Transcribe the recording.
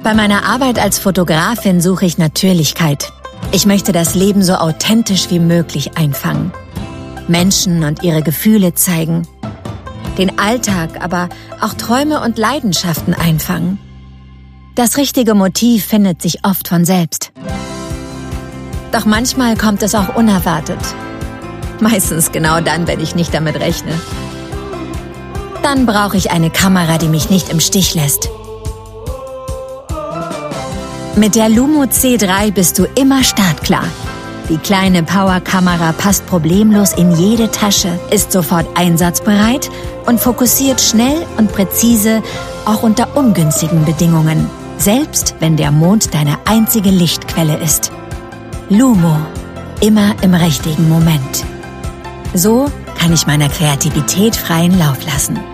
Bei meiner Arbeit als Fotografin suche ich Natürlichkeit. Ich möchte das Leben so authentisch wie möglich einfangen. Menschen und ihre Gefühle zeigen. Den Alltag, aber auch Träume und Leidenschaften einfangen. Das richtige Motiv findet sich oft von selbst. Doch manchmal kommt es auch unerwartet. Meistens genau dann, wenn ich nicht damit rechne. Dann brauche ich eine Kamera, die mich nicht im Stich lässt. Mit der Lumo C3 bist du immer startklar. Die kleine Powerkamera passt problemlos in jede Tasche, ist sofort einsatzbereit und fokussiert schnell und präzise, auch unter ungünstigen Bedingungen, selbst wenn der Mond deine einzige Lichtquelle ist. Lumo, immer im richtigen Moment. So kann ich meiner Kreativität freien Lauf lassen.